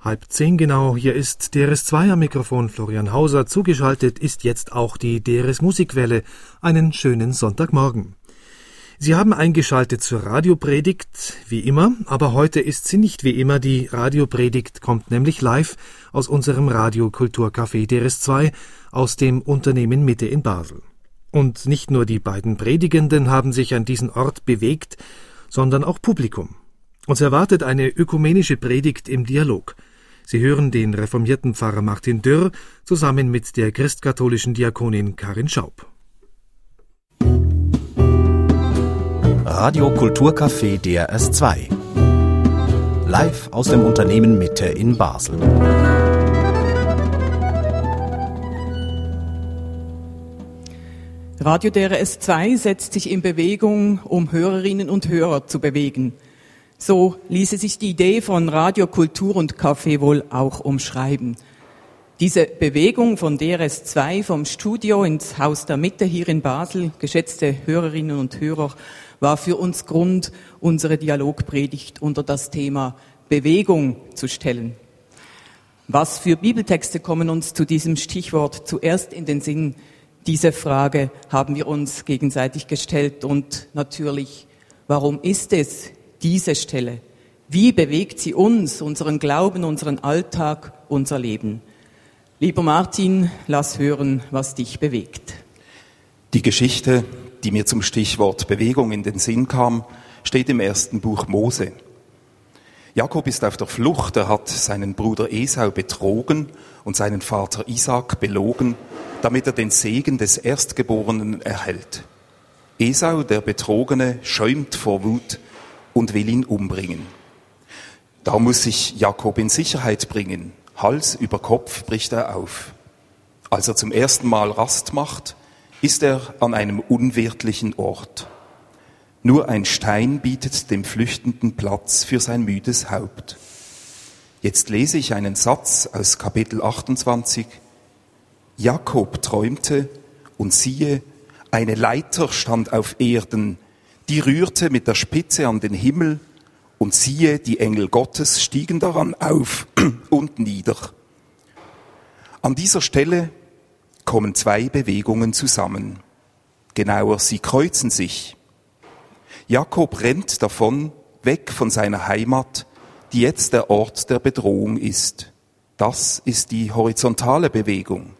9:30 genau, hier ist DRS2 am Mikrofon Florian Hauser. Zugeschaltet ist jetzt auch die DRS Musikwelle. Einen schönen Sonntagmorgen. Sie haben eingeschaltet zur Radiopredigt, wie immer, aber heute ist sie nicht wie immer. Die Radiopredigt kommt nämlich live aus unserem Radiokulturcafé DRS2 aus dem Unternehmen Mitte in Basel. Und nicht nur die beiden Predigenden haben sich an diesen Ort bewegt, sondern auch Publikum. Uns erwartet eine ökumenische Predigt im Dialog. Sie hören den reformierten Pfarrer Martin Dürr zusammen mit der christkatholischen Diakonin Karin Schaub. Radio Kulturcafé DRS2. Live aus dem Unternehmen Mitte in Basel. Radio DRS2 setzt sich in Bewegung, um Hörerinnen und Hörer zu bewegen. So ließe sich die Idee von Radio, Kultur und Café wohl auch umschreiben. Diese Bewegung von DRS2 vom Studio ins Haus der Mitte hier in Basel, geschätzte Hörerinnen und Hörer, war für uns Grund, unsere Dialogpredigt unter das Thema Bewegung zu stellen. Was für Bibeltexte kommen uns zu diesem Stichwort zuerst in den Sinn? Diese Frage haben wir uns gegenseitig gestellt und natürlich, warum ist es diese Stelle? Wie bewegt sie uns, unseren Glauben, unseren Alltag, unser Leben? Lieber Martin, lass hören, was dich bewegt. Die Geschichte, die mir zum Stichwort Bewegung in den Sinn kam, steht im ersten Buch Mose. Jakob ist auf der Flucht, er hat seinen Bruder Esau betrogen und seinen Vater Isaak belogen, damit er den Segen des Erstgeborenen erhält. Esau, der Betrogene, schäumt vor Wut und will ihn umbringen. Da muss sich Jakob in Sicherheit bringen. Hals über Kopf bricht er auf. Als er zum ersten Mal Rast macht, ist er an einem unwirtlichen Ort. Nur ein Stein bietet dem Flüchtenden Platz für sein müdes Haupt. Jetzt lese ich einen Satz aus Kapitel 28. Jakob träumte und siehe, eine Leiter stand auf Erden, die rührte mit der Spitze an den Himmel und siehe, die Engel Gottes stiegen daran auf und nieder. An dieser Stelle kommen zwei Bewegungen zusammen. Genauer, sie kreuzen sich. Jakob rennt davon, weg von seiner Heimat, die jetzt der Ort der Bedrohung ist. Das ist die horizontale Bewegung.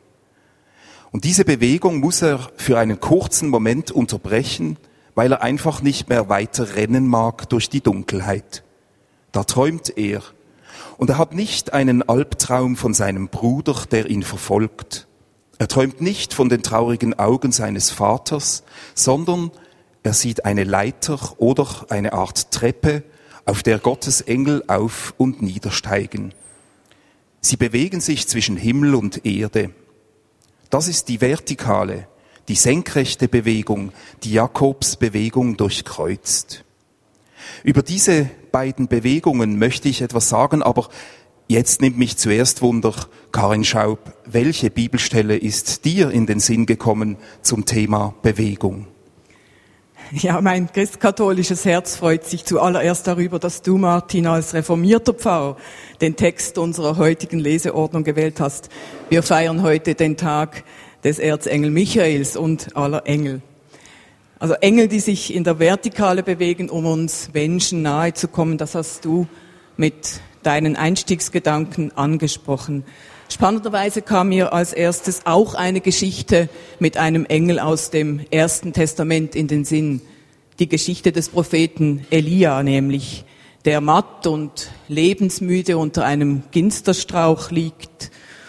Und diese Bewegung muss er für einen kurzen Moment unterbrechen, weil er einfach nicht mehr weiter rennen mag durch die Dunkelheit. Da träumt er. Und er hat nicht einen Albtraum von seinem Bruder, der ihn verfolgt. Er träumt nicht von den traurigen Augen seines Vaters, sondern er sieht eine Leiter oder eine Art Treppe, auf der Gottes Engel auf- und niedersteigen. Sie bewegen sich zwischen Himmel und Erde. Das ist die vertikale, die senkrechte Bewegung, die Jakobs Bewegung durchkreuzt. Über diese beiden Bewegungen möchte ich etwas sagen, aber jetzt nimmt mich zuerst Wunder, Karin Schaub, welche Bibelstelle ist dir in den Sinn gekommen zum Thema Bewegung? Ja, mein christkatholisches Herz freut sich zuallererst darüber, dass du, Martin, als reformierter Pfarrer den Text unserer heutigen Leseordnung gewählt hast. Wir feiern heute den Tag des Erzengel Michaels und aller Engel. Also Engel, die sich in der Vertikale bewegen, um uns Menschen nahe zu kommen, das hast du mit deinen Einstiegsgedanken angesprochen. Spannenderweise kam mir als erstes auch eine Geschichte mit einem Engel aus dem Ersten Testament in den Sinn. Die Geschichte des Propheten Elia nämlich, der matt und lebensmüde unter einem Ginsterstrauch liegt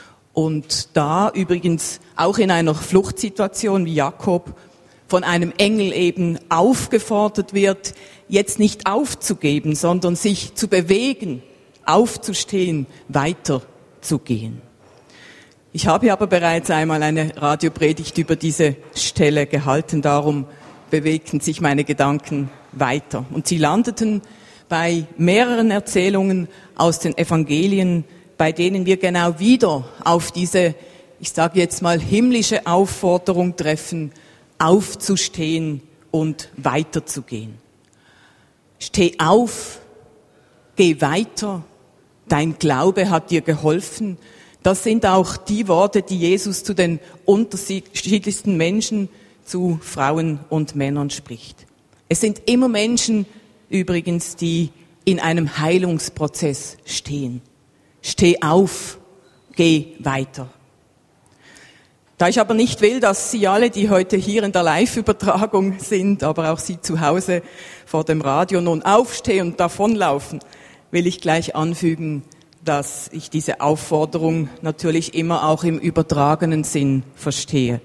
und da übrigens auch in einer Fluchtsituation wie Jakob von einem Engel eben aufgefordert wird, jetzt nicht aufzugeben, sondern sich zu bewegen, aufzustehen, weiterzugehen. Ich habe aber bereits einmal eine Radiopredigt über diese Stelle gehalten, darum bewegten sich meine Gedanken weiter. Und sie landeten bei mehreren Erzählungen aus den Evangelien, bei denen wir genau wieder auf diese, ich sage jetzt mal, himmlische Aufforderung treffen, aufzustehen und weiterzugehen. Steh auf, geh weiter, dein Glaube hat dir geholfen. Das sind auch die Worte, die Jesus zu den unterschiedlichsten Menschen, zu Frauen und Männern spricht. Es sind immer Menschen übrigens, die in einem Heilungsprozess stehen. Steh auf, geh weiter. Da ich aber nicht will, dass Sie alle, die heute hier in der Live-Übertragung sind, aber auch Sie zu Hause vor dem Radio nun aufstehen und davonlaufen, will ich gleich anfügen, dass ich diese Aufforderung natürlich immer auch im übertragenen Sinn verstehe.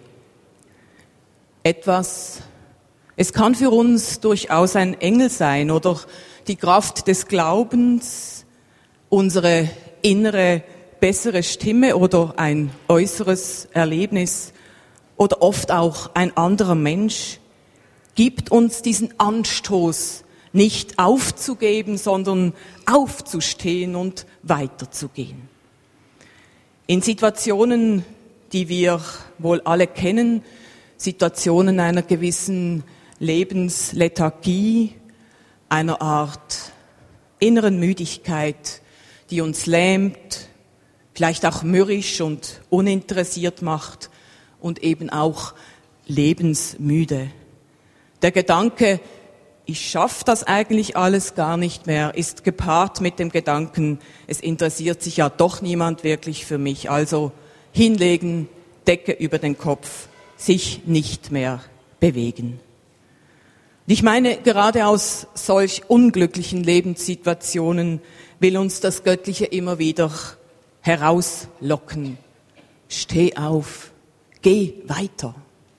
Es kann für uns durchaus ein Engel sein oder die Kraft des Glaubens, unsere innere, bessere Stimme oder ein äußeres Erlebnis oder oft auch ein anderer Mensch gibt uns diesen Anstoß, nicht aufzugeben, sondern aufzustehen und weiterzugehen. In Situationen, die wir wohl alle kennen, Situationen einer gewissen Lebenslethargie, einer Art inneren Müdigkeit, die uns lähmt, vielleicht auch mürrisch und uninteressiert macht und eben auch lebensmüde. Der Gedanke, ich schaffe das eigentlich alles gar nicht mehr, ist gepaart mit dem Gedanken, es interessiert sich ja doch niemand wirklich für mich. Also hinlegen, Decke über den Kopf, sich nicht mehr bewegen. Und ich meine, gerade aus solch unglücklichen Lebenssituationen will uns das Göttliche immer wieder herauslocken. Steh auf, geh weiter.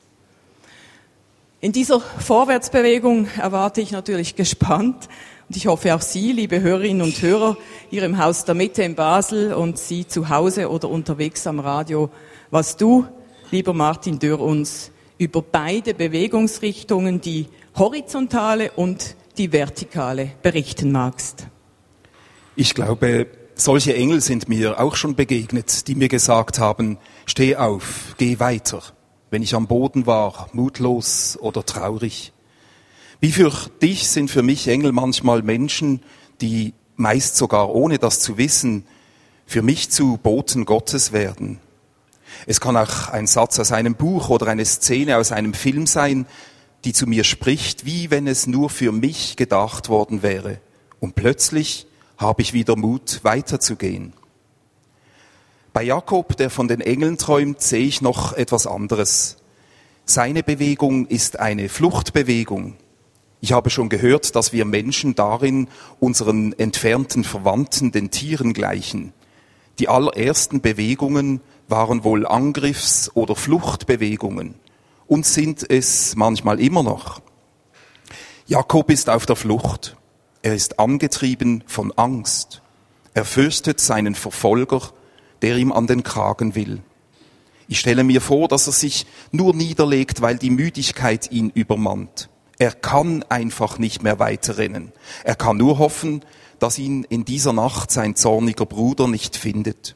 In dieser Vorwärtsbewegung erwarte ich natürlich gespannt, und ich hoffe auch Sie, liebe Hörerinnen und Hörer, hier im Haus der Mitte in Basel und Sie zu Hause oder unterwegs am Radio, was du, lieber Martin Dürr, uns über beide Bewegungsrichtungen, die horizontale und die vertikale, berichten magst. Ich glaube, solche Engel sind mir auch schon begegnet, die mir gesagt haben, steh auf, geh weiter. Wenn ich am Boden war, mutlos oder traurig. Wie für dich sind für mich Engel manchmal Menschen, die meist sogar ohne das zu wissen, für mich zu Boten Gottes werden. Es kann auch ein Satz aus einem Buch oder eine Szene aus einem Film sein, die zu mir spricht, wie wenn es nur für mich gedacht worden wäre. Und plötzlich habe ich wieder Mut, weiterzugehen. Bei Jakob, der von den Engeln träumt, sehe ich noch etwas anderes. Seine Bewegung ist eine Fluchtbewegung. Ich habe schon gehört, dass wir Menschen darin unseren entfernten Verwandten, den Tieren, gleichen. Die allerersten Bewegungen waren wohl Angriffs- oder Fluchtbewegungen und sind es manchmal immer noch. Jakob ist auf der Flucht. Er ist angetrieben von Angst. Er fürchtet seinen Verfolger, der ihm an den Kragen will. Ich stelle mir vor, dass er sich nur niederlegt, weil die Müdigkeit ihn übermannt. Er kann einfach nicht mehr weiterrennen. Er kann nur hoffen, dass ihn in dieser Nacht sein zorniger Bruder nicht findet.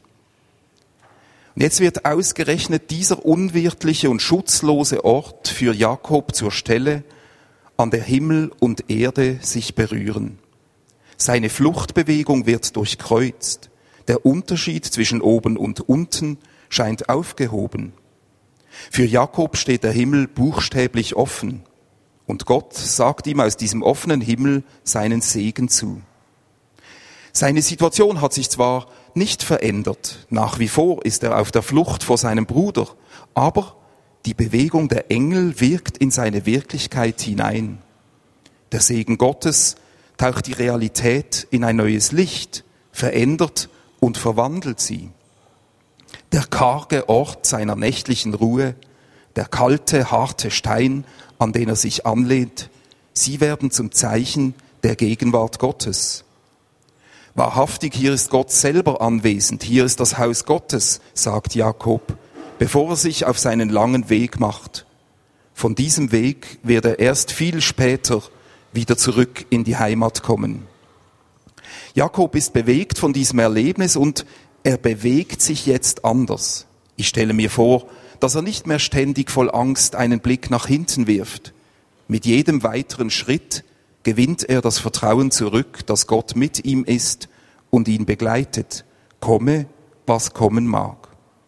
Und jetzt wird ausgerechnet dieser unwirtliche und schutzlose Ort für Jakob zur Stelle, an der Himmel und Erde sich berühren. Seine Fluchtbewegung wird durchkreuzt. Der Unterschied zwischen oben und unten scheint aufgehoben. Für Jakob steht der Himmel buchstäblich offen. Und Gott sagt ihm aus diesem offenen Himmel seinen Segen zu. Seine Situation hat sich zwar nicht verändert, nach wie vor ist er auf der Flucht vor seinem Bruder, aber die Bewegung der Engel wirkt in seine Wirklichkeit hinein. Der Segen Gottes taucht die Realität in ein neues Licht, verändert und verwandelt sie. Der karge Ort seiner nächtlichen Ruhe, der kalte, harte Stein, an den er sich anlehnt, sie werden zum Zeichen der Gegenwart Gottes. Wahrhaftig, hier ist Gott selber anwesend, hier ist das Haus Gottes, sagt Jakob, bevor er sich auf seinen langen Weg macht. Von diesem Weg wird er erst viel später wieder zurück in die Heimat kommen. Jakob ist bewegt von diesem Erlebnis und er bewegt sich jetzt anders. Ich stelle mir vor, dass er nicht mehr ständig voll Angst einen Blick nach hinten wirft. Mit jedem weiteren Schritt gewinnt er das Vertrauen zurück, dass Gott mit ihm ist und ihn begleitet, komme, was kommen mag.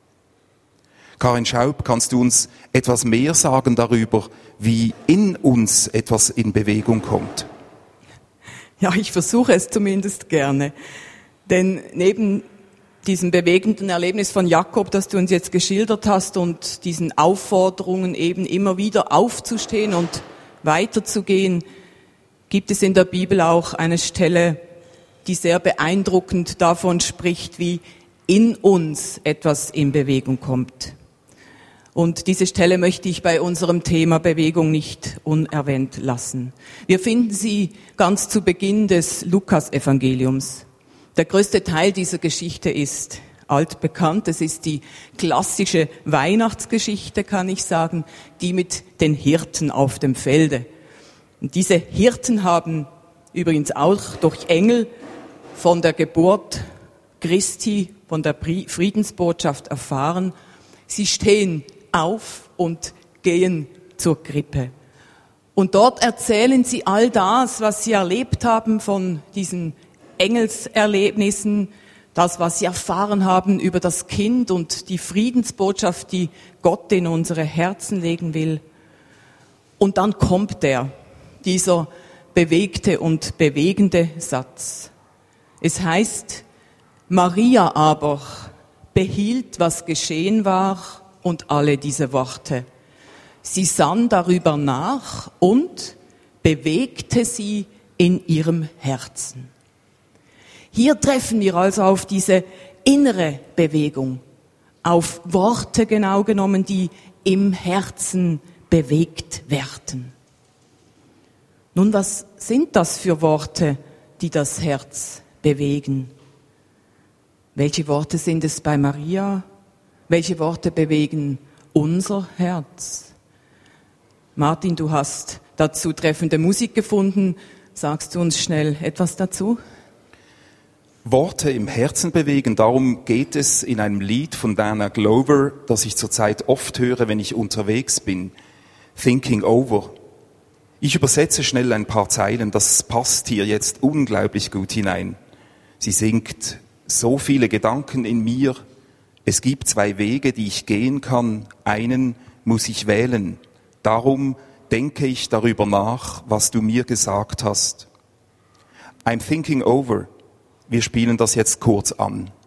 Karin Schaub, kannst du uns etwas mehr sagen darüber, wie in uns etwas in Bewegung kommt? Ja, ich versuche es zumindest gerne. Denn neben diesem bewegenden Erlebnis von Jakob, das du uns jetzt geschildert hast, und diesen Aufforderungen eben immer wieder aufzustehen und weiterzugehen, gibt es in der Bibel auch eine Stelle, die sehr beeindruckend davon spricht, wie in uns etwas in Bewegung kommt. Und diese Stelle möchte ich bei unserem Thema Bewegung nicht unerwähnt lassen. Wir finden sie ganz zu Beginn des Lukas-Evangeliums. Der größte Teil dieser Geschichte ist altbekannt. Es ist die klassische Weihnachtsgeschichte, kann ich sagen, die mit den Hirten auf dem Felde. Und diese Hirten haben übrigens auch durch Engel von der Geburt Christi, von der Friedensbotschaft erfahren. Sie stehen auf und gehen zur Krippe. Und dort erzählen sie all das, was sie erlebt haben von diesen Engelserlebnissen, das, was sie erfahren haben über das Kind und die Friedensbotschaft, die Gott in unsere Herzen legen will. Und dann kommt dieser bewegte und bewegende Satz. Es heißt, Maria aber behielt, was geschehen war, und alle diese Worte. Sie sann darüber nach und bewegte sie in ihrem Herzen. Hier treffen wir also auf diese innere Bewegung, auf Worte genau genommen, die im Herzen bewegt werden. Nun, was sind das für Worte, die das Herz bewegen? Welche Worte sind es bei Maria? Welche Worte bewegen unser Herz? Martin, du hast dazu treffende Musik gefunden. Sagst du uns schnell etwas dazu? Worte im Herzen bewegen, darum geht es in einem Lied von Dana Glover, das ich zurzeit oft höre, wenn ich unterwegs bin. Thinking Over. Ich übersetze schnell ein paar Zeilen, das passt hier jetzt unglaublich gut hinein. Sie singt, so viele Gedanken in mir, es gibt 2 Wege, die ich gehen kann, einen muss ich wählen. Darum denke ich darüber nach, was du mir gesagt hast. I'm thinking over. Wir spielen das jetzt kurz an.